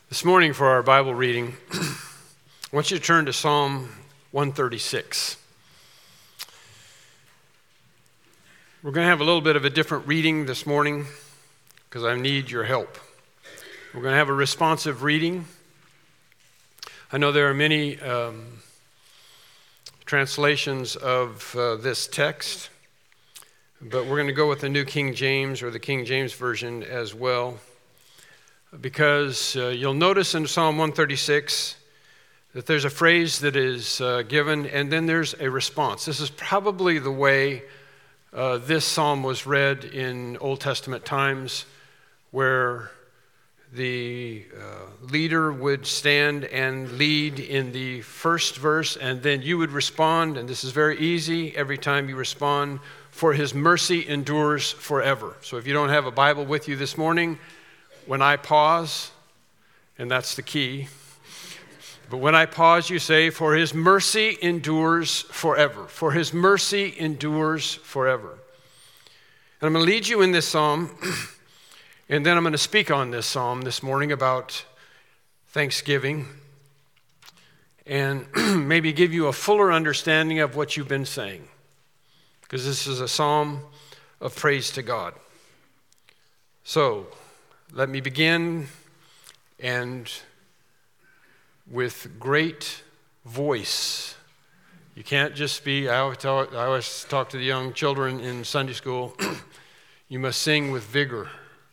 This morning for our Bible reading, I want you to turn to Psalm 136. We're going to have a little bit of a different reading this morning because I need your help. We're going to have a responsive reading. I know there are many translations of this text, but we're going to go with the New King James or the King James Version as well. Because you'll notice in Psalm 136 that there's a phrase that is given, and then there's a response. This is probably the way this psalm was read in Old Testament times, where the leader would stand and lead in the first verse, and then you would respond, and this is very easy every time you respond, for his mercy endures forever. So if you don't have a Bible with you this morning, when I pause, and that's the key, but when I pause, you say, for his mercy endures forever. For his mercy endures forever. And I'm going to lead you in this psalm, and then I'm going to speak on this psalm this morning about Thanksgiving, and maybe give you a fuller understanding of what you've been saying, because this is a psalm of praise to God. So, let me begin, and with great voice. You can't just be, I always talk to the young children in Sunday school, you must sing with vigor.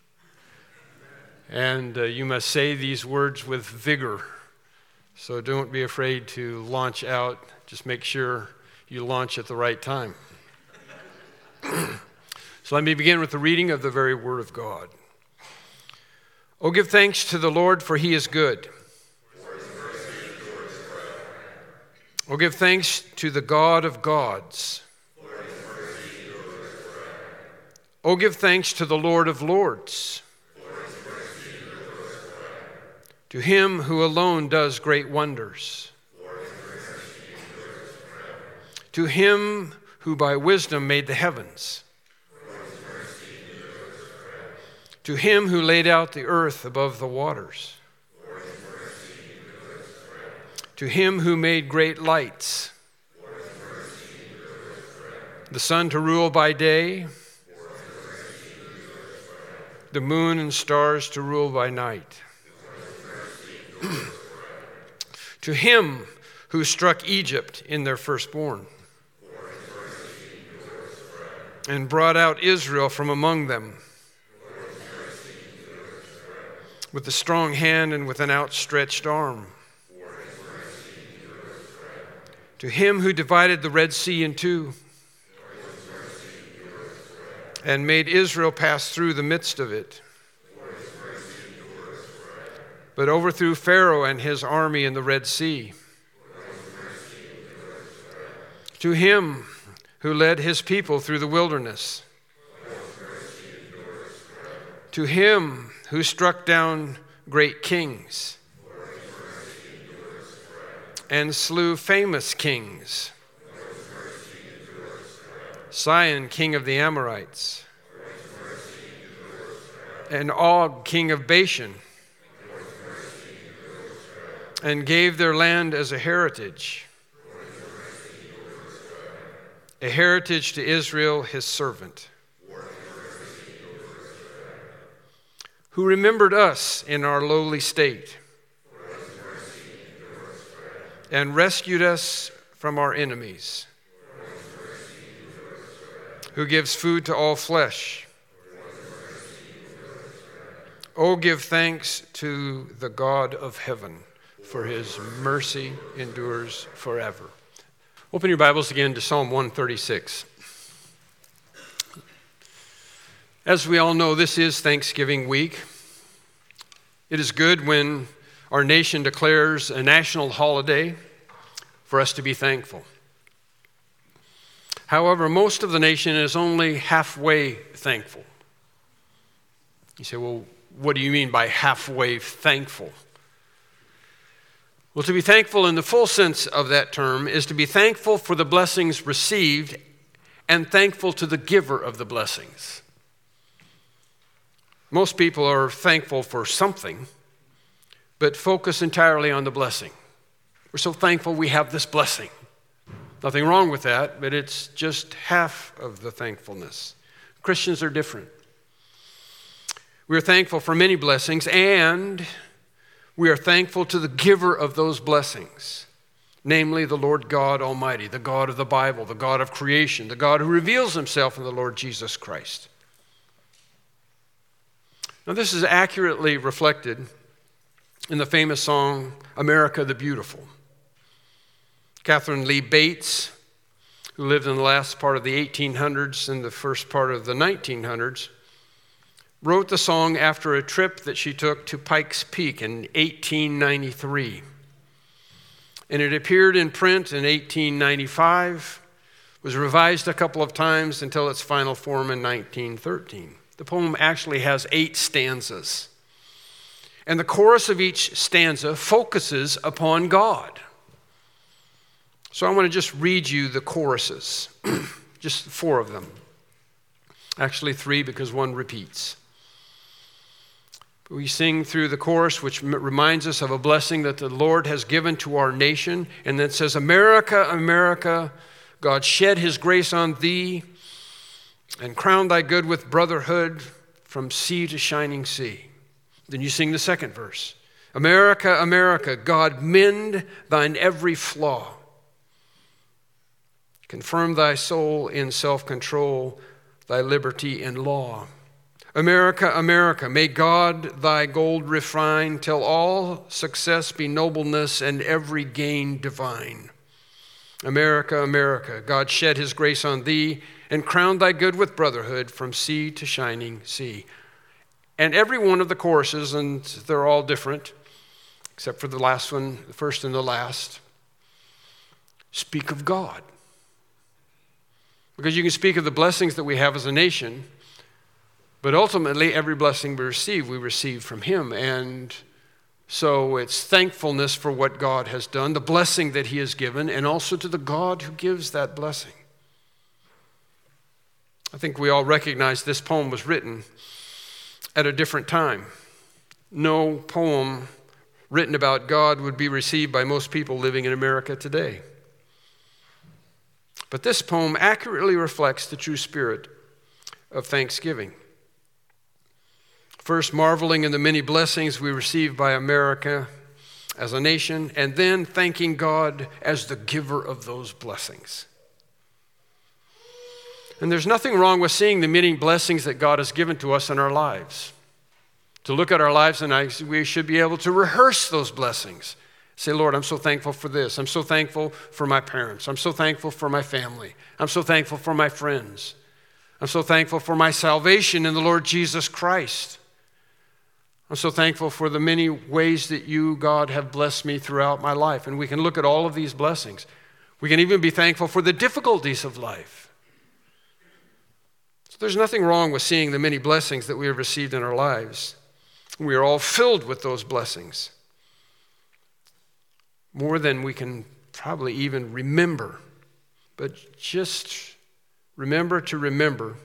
And you must say these words with vigor. So don't be afraid to launch out. Just make sure you launch at the right time. So let me begin with the reading of the very Word of God. Oh, give thanks to the Lord, for he is good. Oh, give thanks to the God of gods. Oh, give thanks to the Lord of lords. To him who alone does great wonders. To him who by wisdom made the heavens. To him who laid out the earth above the waters. To him who made great lights. The sun to rule by day. The moon and stars to rule by night. To him who struck Egypt in their firstborn. And brought out Israel from among them. With a strong hand and with an outstretched arm. To him who divided the Red Sea in two and made Israel pass through the midst of it, but overthrew Pharaoh and his army in the Red Sea. To him who led his people through the wilderness. To him who struck down great kings and slew famous kings, Sihon, king of the Amorites, and Og, king of Bashan, and gave their land as a heritage to Israel, his servant, who remembered us in our lowly state and rescued us from our enemies, who gives food to all flesh. Oh, give thanks to the God of heaven, for his mercy endures forever. Open your Bibles again to Psalm 136. As we all know, this is Thanksgiving week. It is good when our nation declares a national holiday for us to be thankful. However, most of the nation is only halfway thankful. You say, well, what do you mean by halfway thankful? Well, to be thankful in the full sense of that term is to be thankful for the blessings received and thankful to the giver of the blessings. Most people are thankful for something, but focus entirely on the blessing. We're so thankful we have this blessing. Nothing wrong with that, but it's just half of the thankfulness. Christians are different. We are thankful for many blessings, and we are thankful to the giver of those blessings, namely the Lord God Almighty, the God of the Bible, the God of creation, the God who reveals himself in the Lord Jesus Christ. Now, this is accurately reflected in the famous song, America the Beautiful. Catherine Lee Bates, who lived in the last part of the 1800s and the first part of the 1900s, wrote the song after a trip that she took to Pikes Peak in 1893. And it appeared in print in 1895, was revised a couple of times until its final form in 1913. The poem actually has 8 stanzas. And the chorus of each stanza focuses upon God. So I want to just read you the choruses, just 4 of them. Actually 3 because 1 repeats. We sing through the chorus, which reminds us of a blessing that the Lord has given to our nation. And that says, America, America, God shed his grace on thee and crown thy good with brotherhood from sea to shining sea. Then you sing the second verse. America, America, God mend thine every flaw. Confirm thy soul in self-control, thy liberty in law. America, America, may God thy gold refine, till all success be nobleness and every gain divine. America, America, God shed his grace on thee and crown thy good with brotherhood from sea to shining sea. And every one of the choruses, and they're all different, except for the last one, the first and the last, speak of God. Because you can speak of the blessings that we have as a nation, but ultimately every blessing we receive from him. And so it's thankfulness for what God has done, the blessing that he has given, and also to the God who gives that blessing. I think we all recognize this poem was written at a different time. No poem written about God would be received by most people living in America today. But this poem accurately reflects the true spirit of thanksgiving. First, marveling in the many blessings we receive by America as a nation, and then thanking God as the giver of those blessings. And there's nothing wrong with seeing the many blessings that God has given to us in our lives. To look at our lives, and we should be able to rehearse those blessings. Say, Lord, I'm so thankful for this. I'm so thankful for my parents. I'm so thankful for my family. I'm so thankful for my friends. I'm so thankful for my salvation in the Lord Jesus Christ. I'm so thankful for the many ways that you, God, have blessed me throughout my life. And we can look at all of these blessings. We can even be thankful for the difficulties of life. So there's nothing wrong with seeing the many blessings that we have received in our lives. We are all filled with those blessings. More than we can probably even remember. But just remember to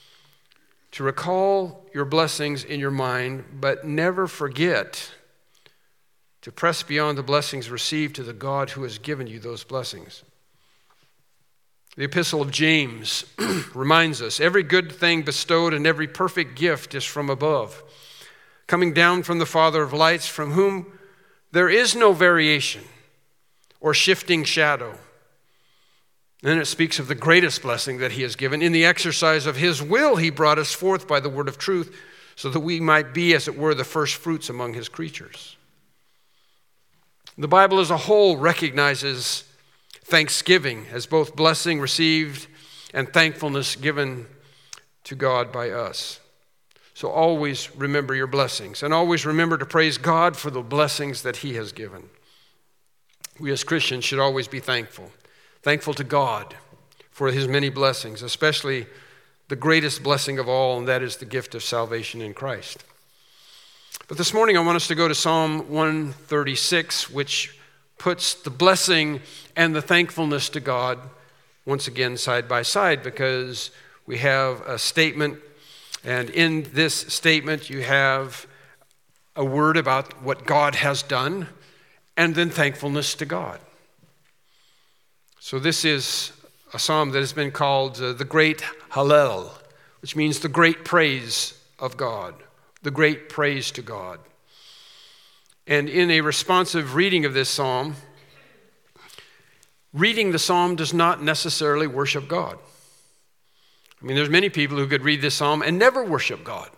recall your blessings in your mind, but never forget to press beyond the blessings received to the God who has given you those blessings. The Epistle of James reminds us, every good thing bestowed and every perfect gift is from above, coming down from the Father of lights, from whom there is no variation or shifting shadow. Then it speaks of the greatest blessing that he has given. In the exercise of his will, he brought us forth by the word of truth, so that we might be, as it were, the first fruits among his creatures. The Bible as a whole recognizes thanksgiving as both blessing received and thankfulness given to God by us. So always remember your blessings, and always remember to praise God for the blessings that he has given. We as Christians should always be thankful to God for his many blessings, especially the greatest blessing of all, and that is the gift of salvation in Christ. But this morning I want us to go to Psalm 136, which puts the blessing and the thankfulness to God once again side by side, because we have a statement, and in this statement you have a word about what God has done, and then thankfulness to God. So this is a psalm that has been called the Great Hallel, which means the great praise of God, the great praise to God. And in a responsive reading of this psalm, reading the psalm does not necessarily worship God. I mean, there's many people who could read this psalm and never worship God.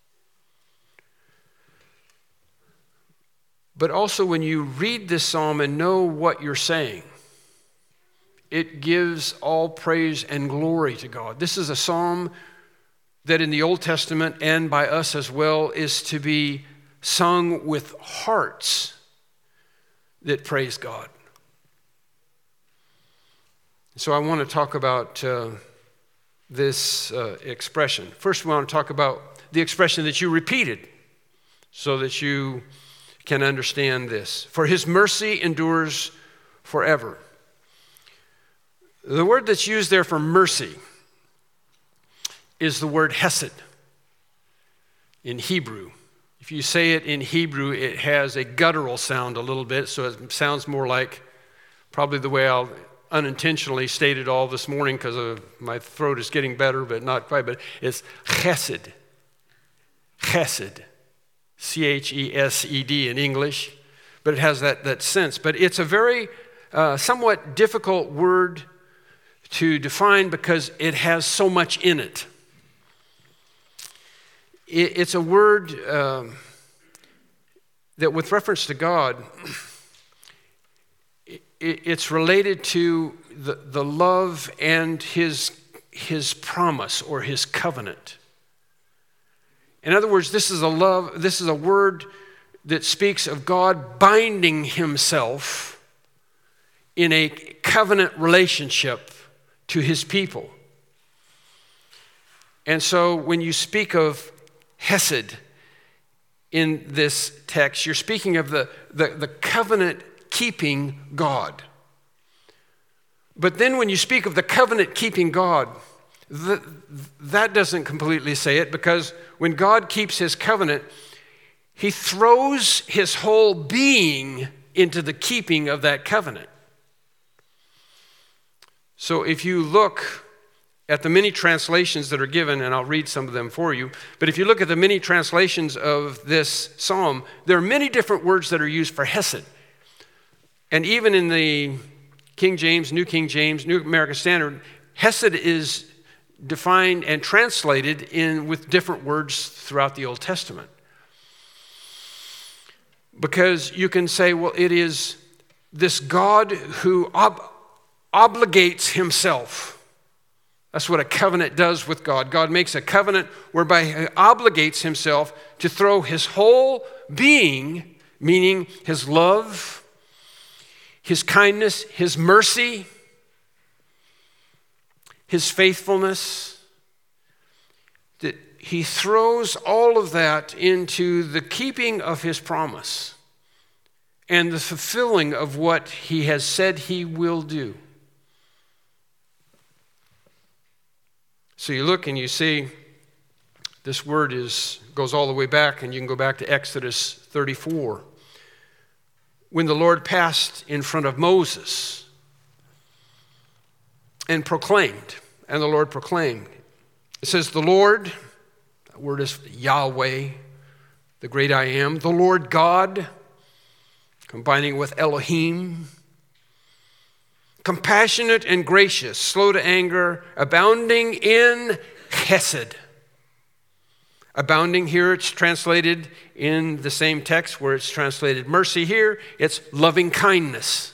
But also when you read this psalm and know what you're saying, it gives all praise and glory to God. This is a psalm that in the Old Testament and by us as well is to be sung with hearts that praise God. So I want to talk about this expression. First, we want to talk about the expression that you repeated so that you can understand this. For his mercy endures forever. The word that's used there for mercy is the word hesed in Hebrew. If you say it in Hebrew, it has a guttural sound a little bit, so it sounds more like probably the way I'll unintentionally state it all this morning because my throat is getting better, but not quite. But it's chesed. Chesed. Chesed in English. But it has that sense. But it's a very somewhat difficult word to define because it has so much in it. It's a word that with reference to God, it's related to the love and his promise or his covenant. In other words, this is a word that speaks of God binding himself in a covenant relationship to his people. And so when you speak of hesed in this text, you're speaking of the covenant-keeping God. But then when you speak of the covenant-keeping God, that doesn't completely say it, because when God keeps his covenant, he throws his whole being into the keeping of that covenant. So if you look at the many translations that are given, and I'll read some of them for you, but if you look at the many translations of this psalm, there are many different words that are used for hesed. And even in the King James, New American Standard, hesed is defined and translated with different words throughout the Old Testament. Because you can say, well, it is this God who obligates himself. That's what a covenant does with God. God makes a covenant whereby he obligates himself to throw his whole being, meaning his love, his kindness, his mercy, his faithfulness, that he throws all of that into the keeping of his promise and the fulfilling of what he has said he will do. So you look and you see this word goes all the way back, and you can go back to Exodus 34. When the Lord passed in front of Moses and the Lord proclaimed. It says, the Lord, that word is Yahweh, the great I am, the Lord God, combining with Elohim, compassionate and gracious, slow to anger, abounding in chesed. Abounding here, it's translated in the same text where it's translated mercy here, it's loving kindness.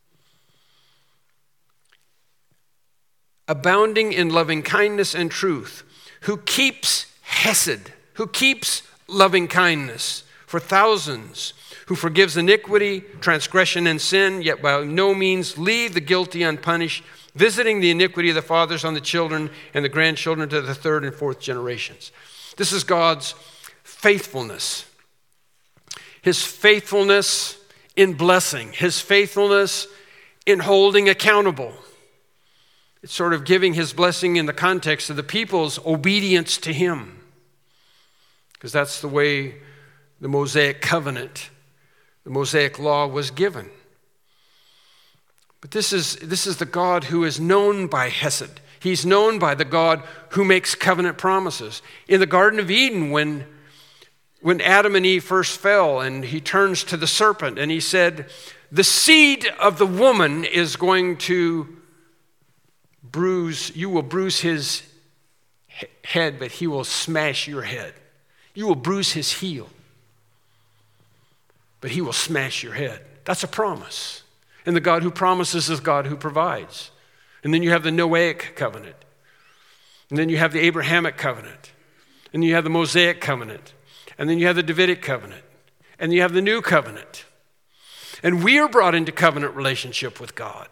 Abounding in loving kindness and truth, who keeps hesed, who keeps loving kindness for thousands, who forgives iniquity, transgression, and sin, yet by no means leave the guilty unpunished, visiting the iniquity of the fathers on the children and the grandchildren to the third and fourth generations. This is God's faithfulness. His faithfulness in blessing, his faithfulness in holding accountable. It's sort of giving his blessing in the context of the people's obedience to him. Because that's the way the Mosaic covenant, the Mosaic law was given. But this is the God who is known by Hesed. He's known by the God who makes covenant promises. In the Garden of Eden, when Adam and Eve first fell, and he turns to the serpent and he said, the seed of the woman is going to you will bruise his head, but he will smash your head. You will bruise his heel, but he will smash your head. That's a promise. And the God who promises is God who provides. And then you have the Noahic covenant. And then you have the Abrahamic covenant. And you have the Mosaic covenant. And then you have the Davidic covenant. And you have the new covenant. And we are brought into covenant relationship with God.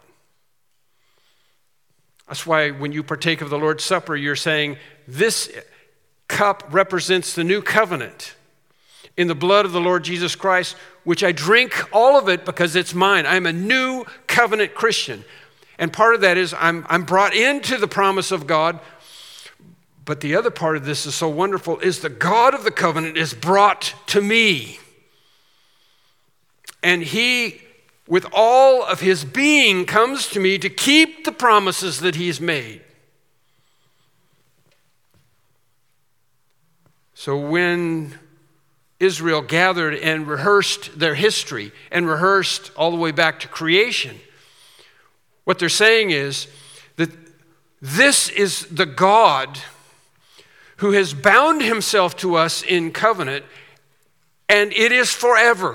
That's why when you partake of the Lord's Supper, you're saying, this cup represents the new covenant in the blood of the Lord Jesus Christ, which I drink all of it because it's mine. I'm a new covenant Christian. And part of that is I'm brought into the promise of God. But the other part of this is so wonderful, is the God of the covenant is brought to me. And he, with all of his being, comes to me to keep the promises that he's made. So when Israel gathered and rehearsed their history and rehearsed all the way back to creation, what they're saying is that this is the God who has bound himself to us in covenant, and it is forever.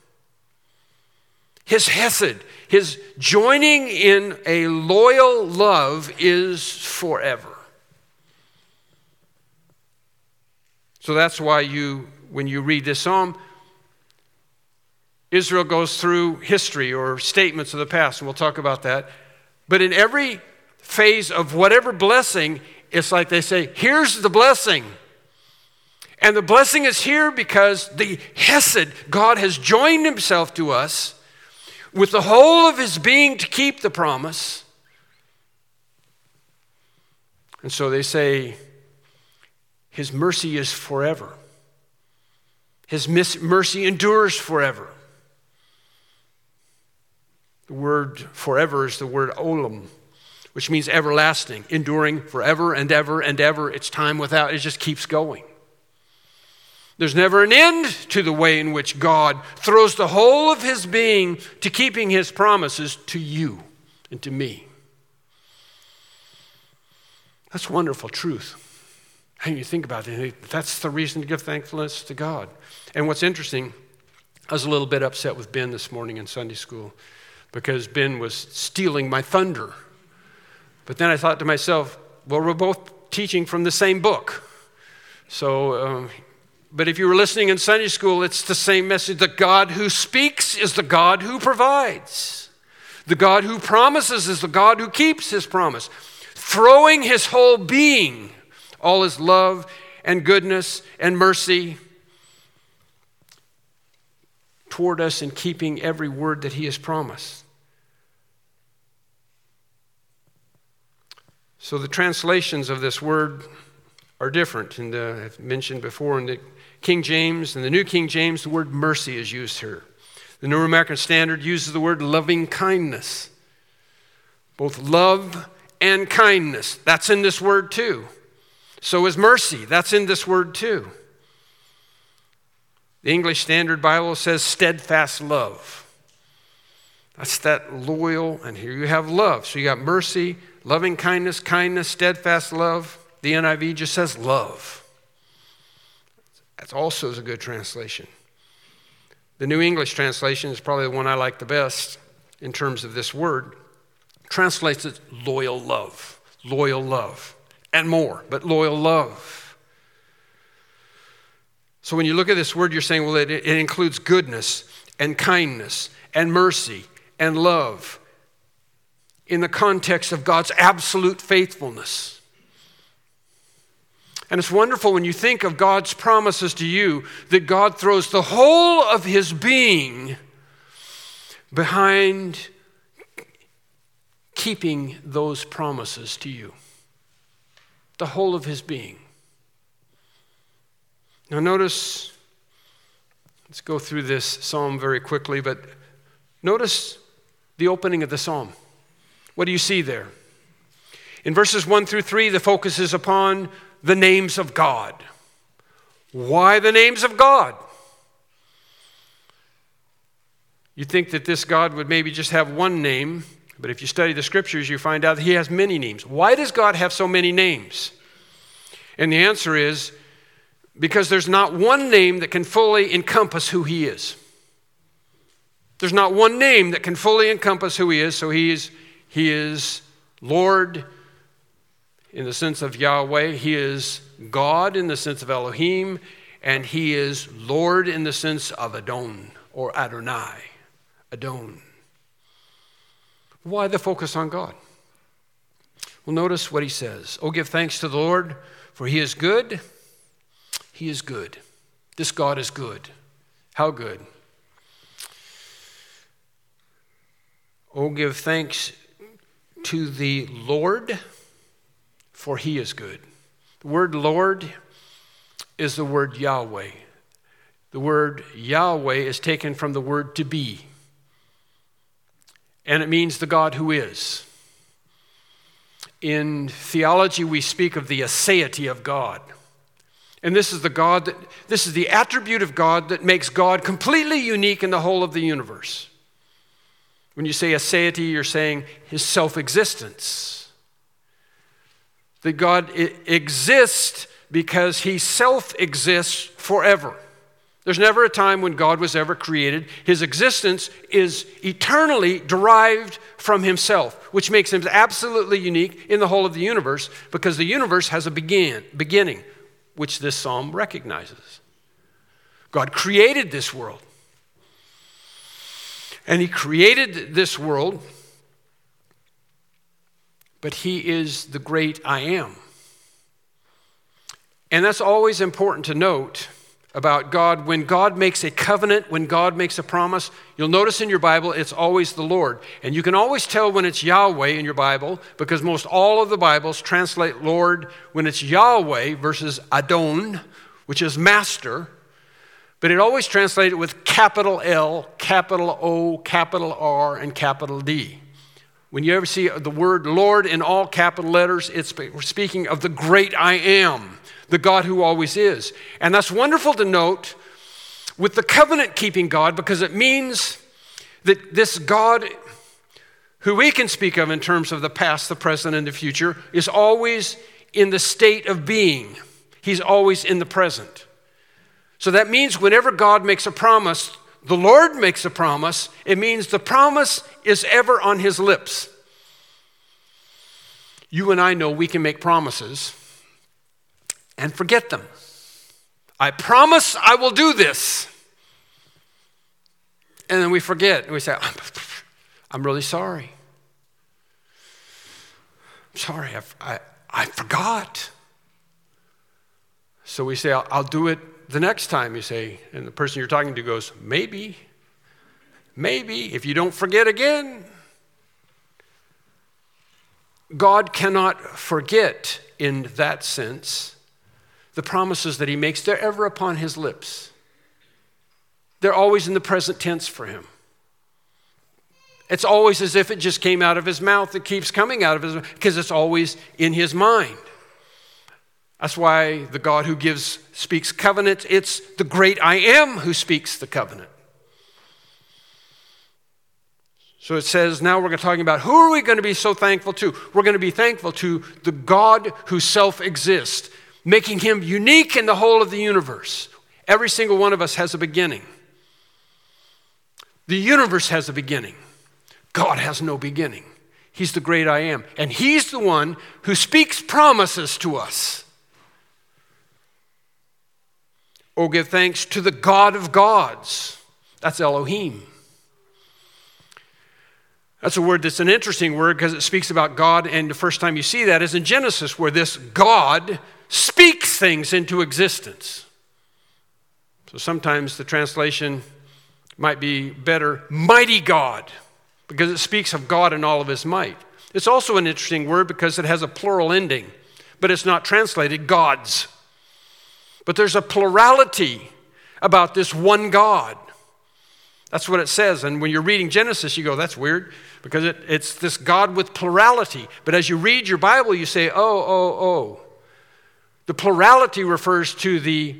His hesed, his joining in a loyal love is forever. So that's why when you read this psalm, Israel goes through history or statements of the past, and we'll talk about that. But in every phase of whatever blessing, it's like they say, here's the blessing. And the blessing is here because the hesed, God has joined himself to us with the whole of his being to keep the promise. And so they say, his mercy is forever. His mercy endures forever. The word forever is the word olam, which means everlasting, enduring forever and ever and ever. It's time without, it just keeps going. There's never an end to the way in which God throws the whole of his being to keeping his promises to you and to me. That's wonderful truth. And you think about it, that's the reason to give thankfulness to God. And what's interesting, I was a little bit upset with Ben this morning in Sunday school because Ben was stealing my thunder. But then I thought to myself, well, we're both teaching from the same book. So, but if you were listening in Sunday school, it's the same message. The God who speaks is the God who provides. The God who promises is the God who keeps his promise. Throwing his whole being, all his love and goodness and mercy toward us and keeping every word that he has promised. So the translations of this word are different. And I've mentioned before in the King James and the New King James, the word mercy is used here. The New American Standard uses the word loving kindness. Both love and kindness, that's in this word too. So is mercy, that's in this word too. The English Standard Bible says steadfast love. That's that loyal, and here you have love. So you got mercy, loving kindness, kindness, steadfast love. The NIV just says love. That also is a good translation. The New English translation is probably the one I like the best in terms of this word. Translates it loyal love, and more, but loyal love. So when you look at this word, you're saying, well, it includes goodness and kindness and mercy and love in the context of God's absolute faithfulness. And it's wonderful when you think of God's promises to you that God throws the whole of his being behind keeping those promises to you. The whole of his being. Now notice Let's go through this psalm very quickly, but notice the opening of the psalm. What do you see there? In verses 1 through 3, the focus is upon the names of God. Why the names of God? You'd think that this God would maybe just have one name, but if you study the scriptures, you find out that he has many names. Why does God have so many names? And the answer is because there's not one name that can fully encompass who he is. There's not one name that can fully encompass who he is. So he is Lord in the sense of Yahweh. He is God in the sense of Elohim. And he is Lord in the sense of Adon or Adonai. Adon. Why the focus on God? Well, notice what he says. Oh, give thanks to the Lord, for he is good. He is good. This God is good. How good? Oh, give thanks to the Lord, for he is good. The word Lord is the word Yahweh. The word Yahweh is taken from the word to be. And it means the God who is. In theology, we speak of the aseity of God. And this is the attribute of God that makes God completely unique in the whole of the universe. When you say aseity, you're saying his self-existence. That God exists because he self-exists forever. There's never a time when God was ever created. His existence is eternally derived from himself, which makes him absolutely unique in the whole of the universe because the universe has a beginning, which this psalm recognizes. God created this world. And he created this world, but he is the great I am. And that's always important to note about God. When God makes a covenant, when God makes a promise, you'll notice in your Bible it's always the Lord. And you can always tell when it's Yahweh in your Bible because most all of the Bibles translate Lord when it's Yahweh versus Adon, which is master. But it always translated with capital L, capital O, capital R, and capital D. When you ever see the word Lord in all capital letters, we're speaking of the great I am, the God who always is. And that's wonderful to note with the covenant-keeping God because it means that this God, who we can speak of in terms of the past, the present, and the future, is always in the state of being. He's always in the present. So that means whenever God makes a promise, the Lord makes a promise, it means the promise is ever on his lips. You and I know we can make promises and forget them. I promise I will do this. And then we forget. And we say, I'm really sorry. I'm sorry, I forgot. So we say, I'll do it the next time, you say, and the person you're talking to goes, maybe, if you don't forget again. God cannot forget in that sense the promises that he makes. They're ever upon his lips. They're always in the present tense for him. It's always as if it just came out of his mouth. It keeps coming out of his mouth because it's always in his mind. That's why the God who speaks covenant, it's the great I am who speaks the covenant. So it says, now we're talking about who are we going to be so thankful to? We're going to be thankful to the God who self-exists, making him unique in the whole of the universe. Every single one of us has a beginning. The universe has a beginning. God has no beginning. He's the great I am. And he's the one who speaks promises to us. Oh, give thanks to the God of gods. That's Elohim. That's a word that's an interesting word because it speaks about God, and the first time you see that is in Genesis, where this God speaks things into existence. So sometimes the translation might be better, mighty God, because it speaks of God in all of his might. It's also an interesting word because it has a plural ending, but it's not translated gods. But there's a plurality about this one God. That's what it says. And when you're reading Genesis, you go, that's weird, because it's this God with plurality. But as you read your Bible, you say, oh. The plurality refers to the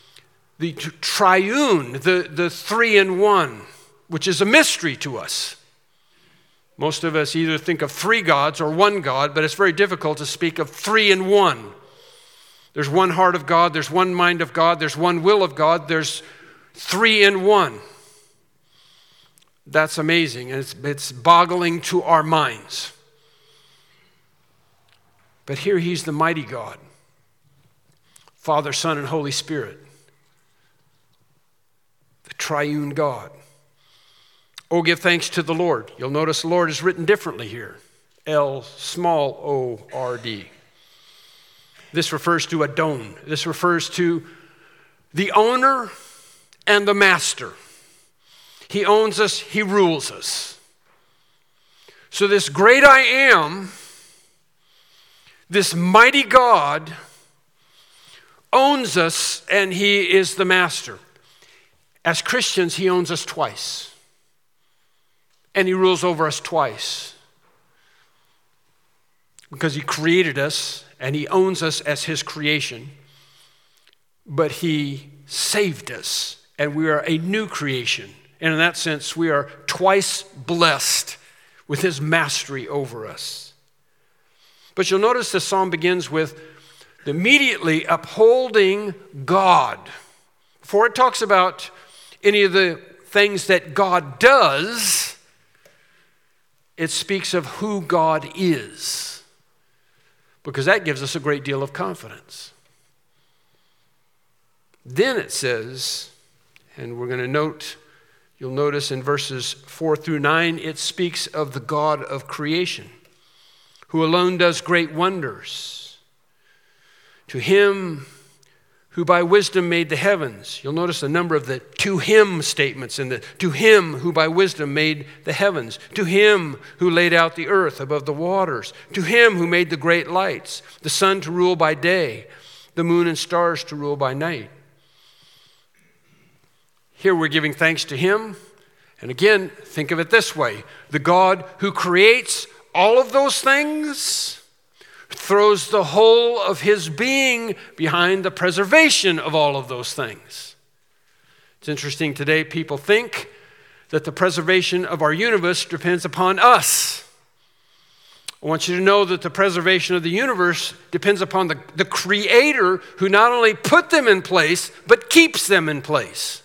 triune, the three in one, which is a mystery to us. Most of us either think of three gods or one God, but it's very difficult to speak of three in one. There's one heart of God, there's one mind of God, there's one will of God, there's three in one. That's amazing, and it's boggling to our minds. But here he's the mighty God, Father, Son, and Holy Spirit, the triune God. Oh, give thanks to the Lord. You'll notice the Lord is written differently here. L, small O-R-D. This refers to Adon. This refers to the owner and the master. He owns us, he rules us. So this great I am, this mighty God, owns us, and he is the master. As Christians, he owns us twice. And he rules over us twice. Because he created us, and he owns us as his creation. But he saved us, and we are a new creation. And in that sense, we are twice blessed with his mastery over us. But you'll notice the psalm begins with immediately upholding God. Before it talks about any of the things that God does, it speaks of who God is, because that gives us a great deal of confidence. Then it says, and we're going to you'll notice in verses 4 through 9, it speaks of the God of creation, who alone does great wonders. To him who by wisdom made the heavens. You'll notice a number of the to him statements in the to him who by wisdom made the heavens. To him who laid out the earth above the waters. To him who made the great lights, the sun to rule by day, the moon and stars to rule by night. Here we're giving thanks to him. And again, think of it this way. The God who creates all of those things throws the whole of his being behind the preservation of all of those things. It's interesting today, people think that the preservation of our universe depends upon us. I want you to know that the preservation of the universe depends upon the Creator, who not only put them in place, but keeps them in place.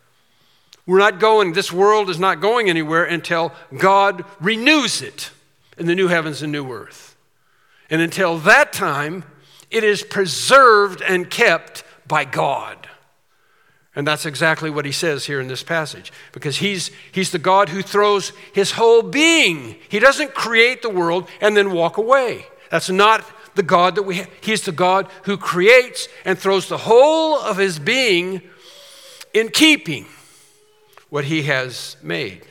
This world is not going anywhere until God renews it in the new heavens and new earth. And until that time, it is preserved and kept by God. And that's exactly what he says here in this passage. Because he's the God who throws his whole being. He doesn't create the world and then walk away. That's not the God that we have. He's the God who creates and throws the whole of his being in keeping what he has made.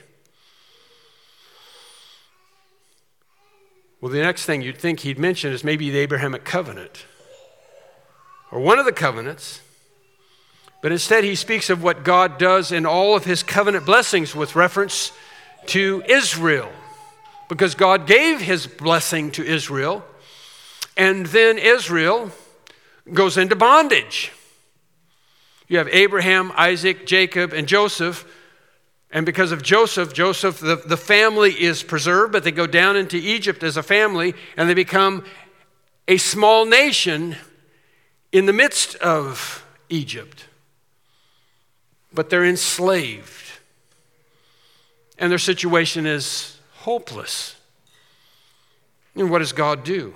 Well, the next thing you'd think he'd mention is maybe the Abrahamic covenant, or one of the covenants. But instead he speaks of what God does in all of his covenant blessings with reference to Israel. Because God gave his blessing to Israel, and then Israel goes into bondage. You have Abraham, Isaac, Jacob, and Joseph. And because of Joseph, the family is preserved, but they go down into Egypt as a family, and they become a small nation in the midst of Egypt. But they're enslaved, and their situation is hopeless. And what does God do?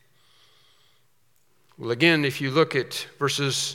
Well, again, if you look at verses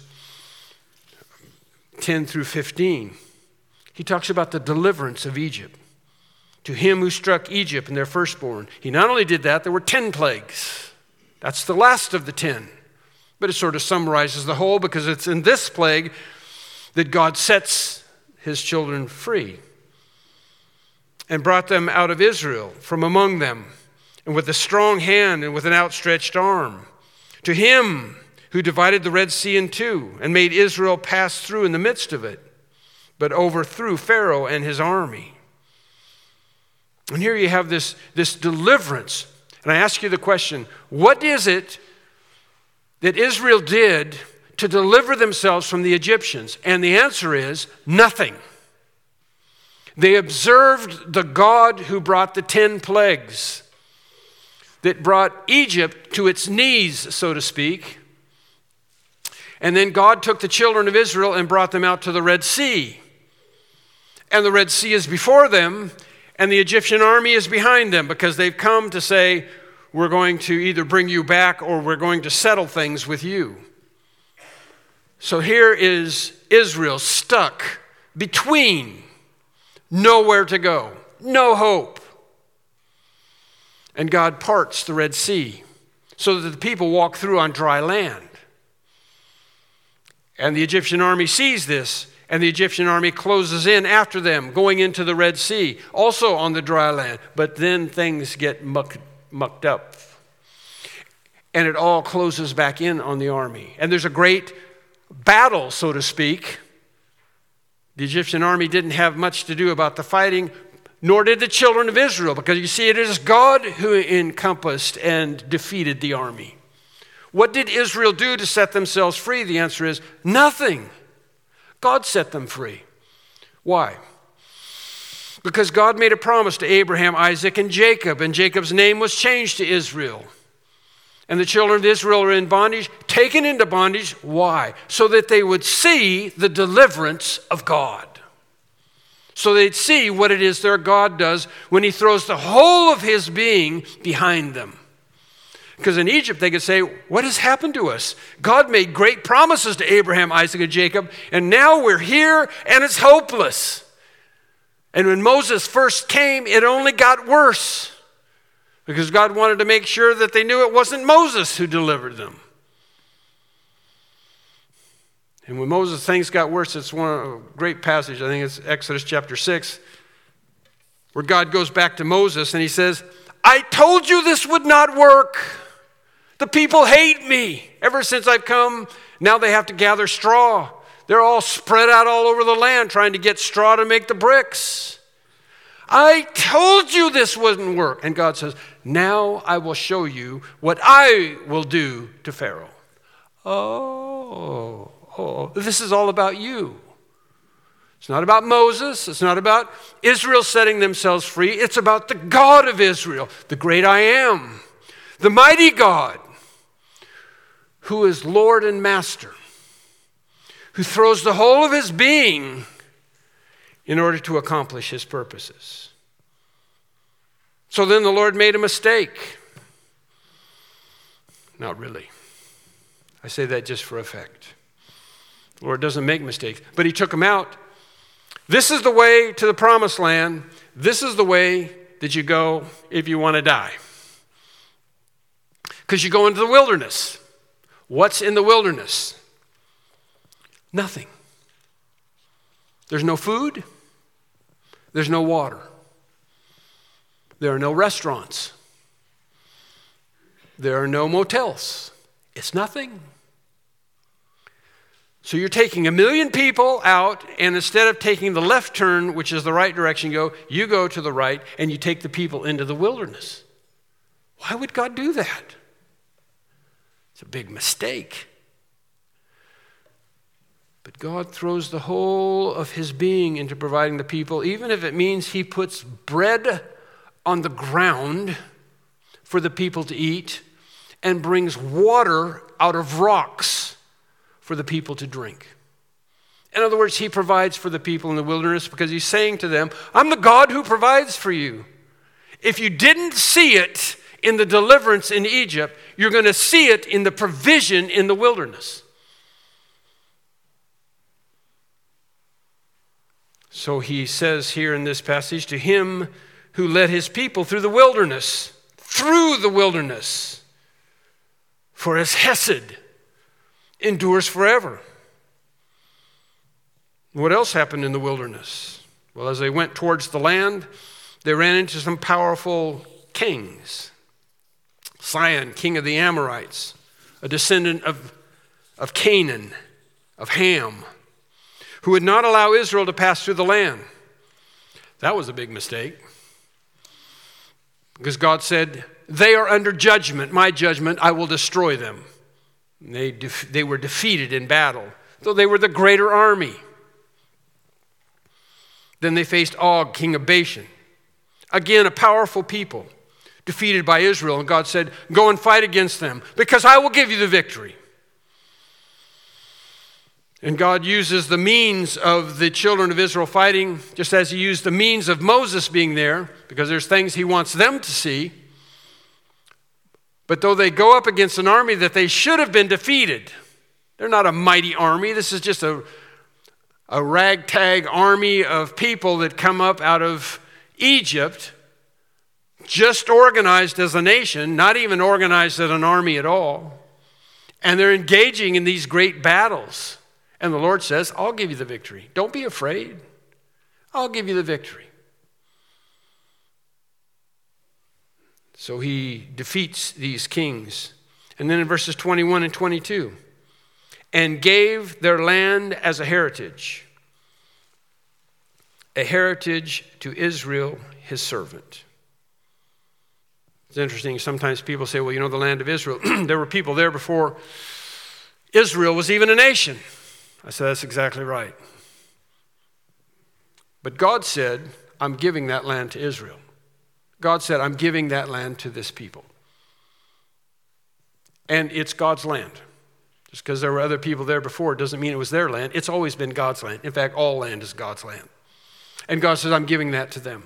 10 through 15, he talks about the deliverance of Egypt. To him who struck Egypt and their firstborn. He not only did that, there were 10 plagues. That's the last of the 10. But it sort of summarizes the whole, because it's in this plague that God sets his children free and brought them out of Israel from among them, and with a strong hand and with an outstretched arm. To him who divided the Red Sea in two and made Israel pass through in the midst of it, but overthrew Pharaoh and his army. And here you have this deliverance. And I ask you the question, what is it that Israel did to deliver themselves from the Egyptians? And the answer is nothing. They observed the God who brought the 10 plagues, that brought Egypt to its knees, so to speak. And then God took the children of Israel and brought them out to the Red Sea. And the Red Sea is before them, and the Egyptian army is behind them, because they've come to say, we're going to either bring you back or we're going to settle things with you. So here is Israel stuck between, nowhere to go, no hope. And God parts the Red Sea so that the people walk through on dry land. And the Egyptian army sees this, and the Egyptian army closes in after them, going into the Red Sea, also on the dry land. But then things get mucked up. And it all closes back in on the army. And there's a great battle, so to speak. The Egyptian army didn't have much to do about the fighting, nor did the children of Israel, because you see, it is God who encompassed and defeated the army. What did Israel do to set themselves free? The answer is nothing. God set them free. Why? Because God made a promise to Abraham, Isaac, and Jacob's name was changed to Israel. And the children of Israel are in bondage, taken into bondage. Why? So that they would see the deliverance of God. So they'd see what it is their God does when he throws the whole of his being behind them. Because in Egypt they could say, what has happened to us? God made great promises to Abraham, Isaac, and Jacob, and now we're here and it's hopeless. And when Moses first came, it only got worse. Because God wanted to make sure that they knew it wasn't Moses who delivered them. And when Moses, things got worse, it's a great passage, I think it's Exodus chapter 6, where God goes back to Moses and he says, I told you this would not work. The people hate me. Ever since I've come, now they have to gather straw. They're all spread out all over the land trying to get straw to make the bricks. I told you this wouldn't work. And God says, now I will show you what I will do to Pharaoh. Oh, this is all about you. It's not about Moses. It's not about Israel setting themselves free. It's about the God of Israel, the great I am, the mighty God, who is Lord and Master, who throws the whole of his being in order to accomplish his purposes. So then the Lord made a mistake. Not really. I say that just for effect. The Lord doesn't make mistakes, but he took them out. This is the way to the promised land. This is the way that you go if you want to die. Because you go into the wilderness. What's in the wilderness? Nothing. There's no food. There's no water. There are no restaurants. There are no motels. It's nothing. So you're taking 1 million people out, and instead of taking the left turn, which is the right direction you go to the right, and you take the people into the wilderness. Why would God do that? It's a big mistake. But God throws the whole of his being into providing the people, even if it means he puts bread on the ground for the people to eat and brings water out of rocks for the people to drink. In other words, he provides for the people in the wilderness because he's saying to them, I'm the God who provides for you. If you didn't see it in the deliverance in Egypt, you're going to see it in the provision in the wilderness. So he says here in this passage, to him who led his people through the wilderness, for his hesed endures forever. What else happened in the wilderness? Well, as they went towards the land, they ran into some powerful kings. Sihon, king of the Amorites, a descendant of of Canaan, of Ham, who would not allow Israel to pass through the land. That was a big mistake. Because God said, they are under judgment, my judgment, I will destroy them. And they were defeated in battle, though they were the greater army. Then they faced Og, king of Bashan. Again, a powerful people, defeated by Israel. And God said, go and fight against them, because I will give you the victory. And God uses the means of the children of Israel fighting, just as he used the means of Moses being there, because there's things he wants them to see. But though they go up against an army that they should have been defeated, they're not a mighty army. This is just a ragtag army of people that come up out of Egypt, just organized as a nation, not even organized as an army at all. And they're engaging in these great battles. And the Lord says, I'll give you the victory. Don't be afraid. I'll give you the victory. So he defeats these kings. And then in verses 21 and 22, and gave their land as a heritage to Israel, his servant. It's interesting. Sometimes people say, well, you know, the land of Israel, there were people there before Israel was even a nation. I said, that's exactly right. But God said, I'm giving that land to Israel. God said, I'm giving that land to this people. And it's God's land. Just because there were other people there before doesn't mean it was their land. It's always been God's land. In fact, all land is God's land. And God says, I'm giving that to them.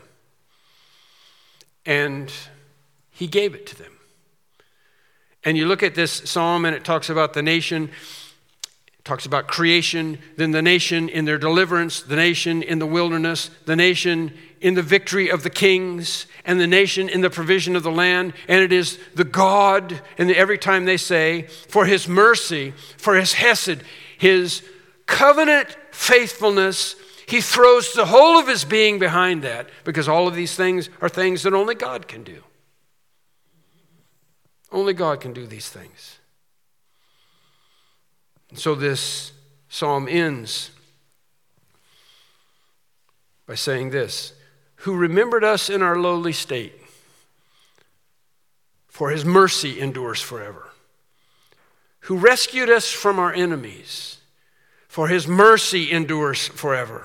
And he gave it to them. And you look at this psalm and it talks about the nation. Talks about creation, then the nation in their deliverance, the nation in the wilderness, the nation in the victory of the kings, and the nation in the provision of the land. And it is the God, and every time they say, for his mercy, for his hesed, his covenant faithfulness, he throws the whole of his being behind that, because all of these things are things that only God can do. Only God can do these things. So this psalm ends by saying this, who remembered us in our lowly state, for his mercy endures forever. Who rescued us from our enemies, for his mercy endures forever.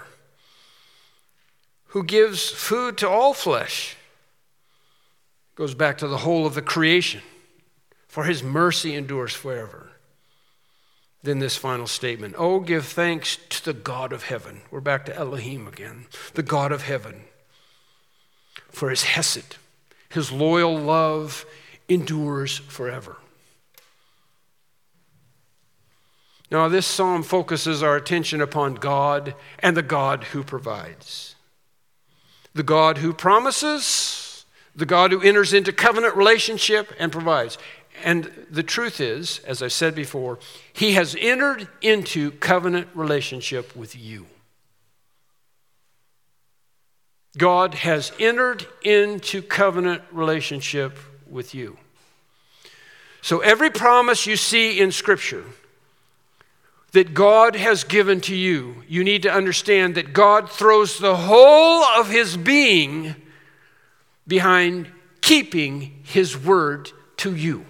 Who gives food to all flesh, goes back to the whole of the creation, for his mercy endures forever. Then this final statement, oh, give thanks to the God of heaven. We're back to Elohim again. The God of heaven. For his hesed, his loyal love endures forever. Now, this psalm focuses our attention upon God and the God who provides. The God who promises, the God who enters into covenant relationship and provides. And the truth is, as I said before, he has entered into covenant relationship with you. God has entered into covenant relationship with you. So every promise you see in Scripture that God has given to you, you need to understand that God throws the whole of his being behind keeping his word to you.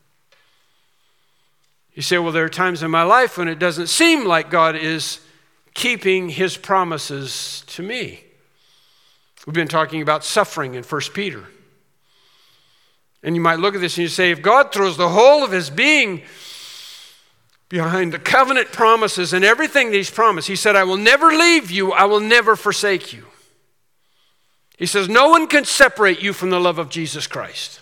You say, well, there are times in my life when it doesn't seem like God is keeping his promises to me. We've been talking about suffering in 1 Peter. And you might look at this and you say, if God throws the whole of his being behind the covenant promises and everything that he's promised, he said, I will never leave you, I will never forsake you. He says, no one can separate you from the love of Jesus Christ.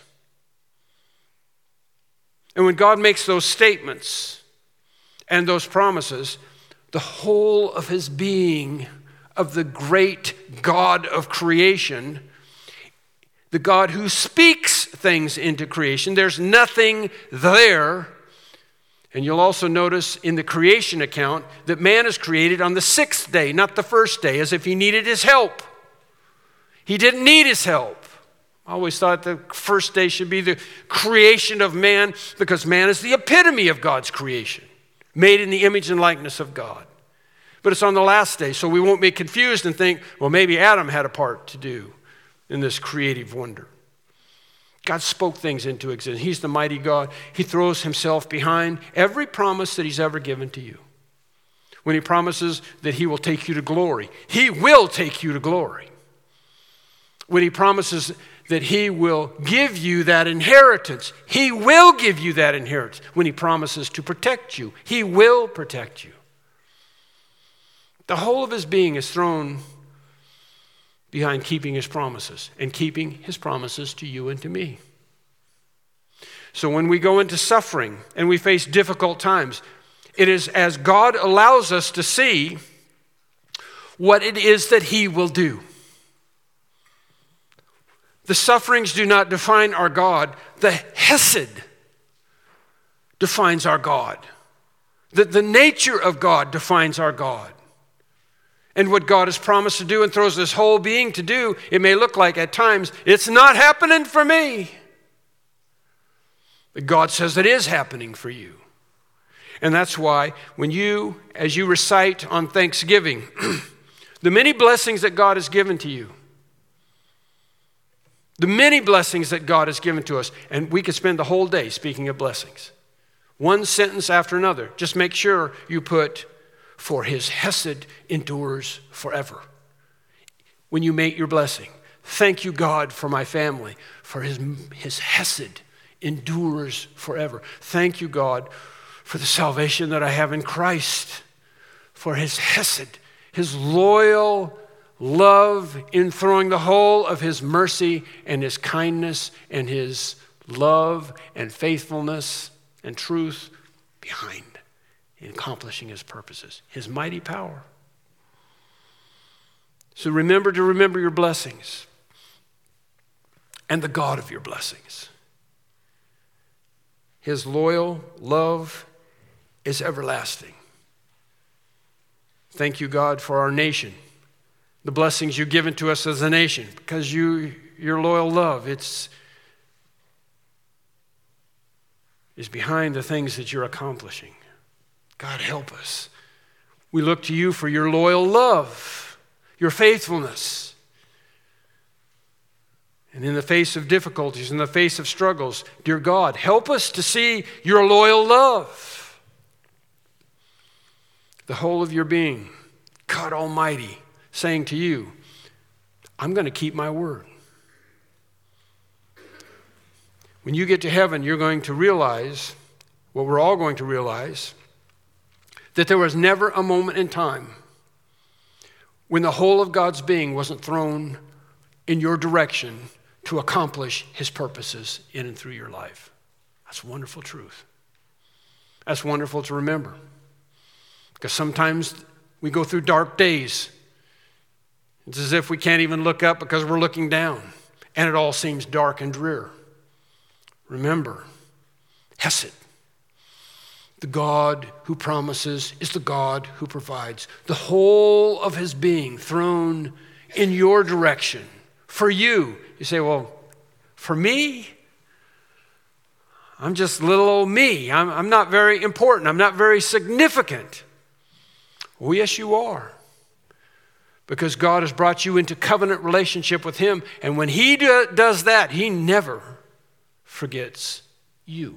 And when God makes those statements and those promises, the whole of his being, of the great God of creation, the God who speaks things into creation, there's nothing there. And you'll also notice in the creation account that man is created on the sixth day, not the first day, as if he needed his help. He didn't need his help. I always thought the first day should be the creation of man because man is the epitome of God's creation. made in the image and likeness of God. But it's on the last day, so we won't be confused and think, well, maybe Adam had a part to do in this creative wonder. God spoke things into existence. He's the mighty God. He throws himself behind every promise that he's ever given to you. When he promises that he will take you to glory, he will take you to glory. When he promises that he will give you that inheritance, he will give you that inheritance. When he promises to protect you, he will protect you. The whole of his being is thrown behind keeping his promises and keeping his promises to you and to me. So when we go into suffering and we face difficult times, it is as God allows us to see what it is that he will do. The sufferings do not define our God. The Hesed defines our God. The nature of God defines our God. And what God has promised to do and throws this whole being to do, it may look like at times, it's not happening for me. But God says it is happening for you. And that's why when you, as you recite on Thanksgiving, the many blessings that God has given to you, the many blessings that God has given to us, and we could spend the whole day speaking of blessings. One sentence after another. Just make sure you put, for his Hesed endures forever. When you make your blessing, thank you, God, for my family, for his Hesed endures forever. Thank you, God, for the salvation that I have in Christ, for his Hesed, his loyal love in throwing the whole of his mercy and his kindness and his love and faithfulness and truth behind in accomplishing his purposes, his mighty power. So remember to remember your blessings and the God of your blessings. His loyal love is everlasting. Thank you, God, for our nation, the blessings you've given to us as a nation, because your loyal love, is behind the things that you're accomplishing. God, help us. We look to you for your loyal love, your faithfulness. And in the face of difficulties, in the face of struggles, dear God, help us to see your loyal love. The whole of your being, God Almighty, saying to you, I'm going to keep my word. When you get to heaven, you're going to realize, what we're all going to realize, that there was never a moment in time when the whole of God's being wasn't thrown in your direction to accomplish his purposes in and through your life. That's wonderful truth. That's wonderful to remember. Because sometimes we go through dark days. It's as if we can't even look up because we're looking down, and it all seems dark and drear. Remember, Hesed, the God who promises is the God who provides. The whole of his being thrown in your direction for you. You say, well, for me? I'm just little old me. I'm not very important. I'm not very significant. Well, yes, you are. Because God has brought you into covenant relationship with him. And when he does that, he never forgets you.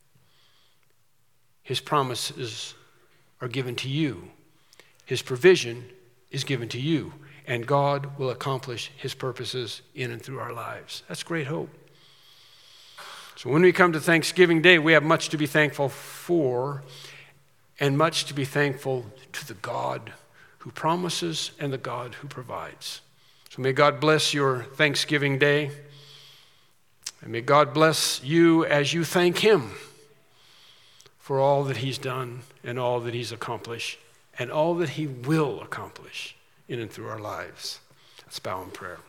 His promises are given to you. His provision is given to you. And God will accomplish his purposes in and through our lives. That's great hope. So when we come to Thanksgiving Day, we have much to be thankful for and much to be thankful to the God who promises and the God who provides. So may God bless your Thanksgiving Day. And may God bless you as you thank him for all that he's done and all that he's accomplished and all that he will accomplish in and through our lives. Let's bow in prayer.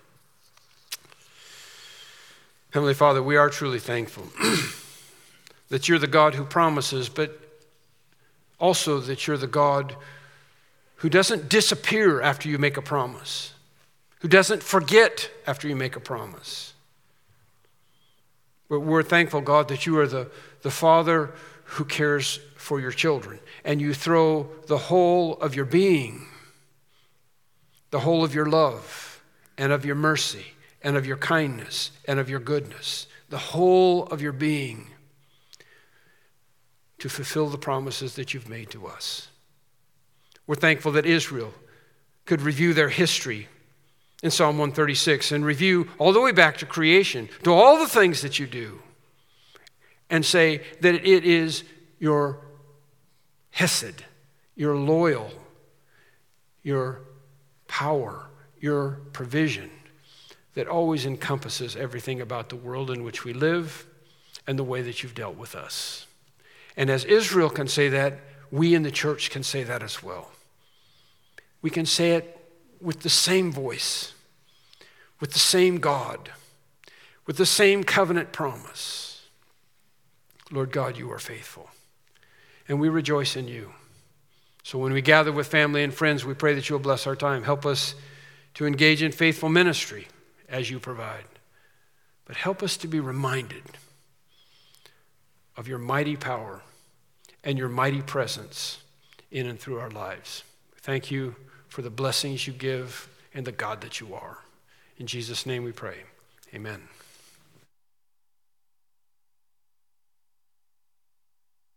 Heavenly Father, we are truly thankful that you're the God who promises, but also that you're the God who doesn't disappear after you make a promise, who doesn't forget after you make a promise. But we're thankful, God, that you are the Father who cares for your children. And you throw the whole of your being, the whole of your love and of your mercy and of your kindness and of your goodness, the whole of your being to fulfill the promises that you've made to us. We're thankful that Israel could review their history in Psalm 136 and review all the way back to creation, to all the things that you do, and say that it is your hesed, your loyal, your power, your provision that always encompasses everything about the world in which we live and the way that you've dealt with us. And as Israel can say that, we in the church can say that as well. We can say it with the same voice, with the same God, with the same covenant promise. Lord God, you are faithful, and we rejoice in you. So when we gather with family and friends, we pray that you'll bless our time. Help us to engage in faithful ministry as you provide. But help us to be reminded of your mighty power and your mighty presence in and through our lives. Thank you for the blessings you give and the God that you are. In Jesus' name we pray. Amen.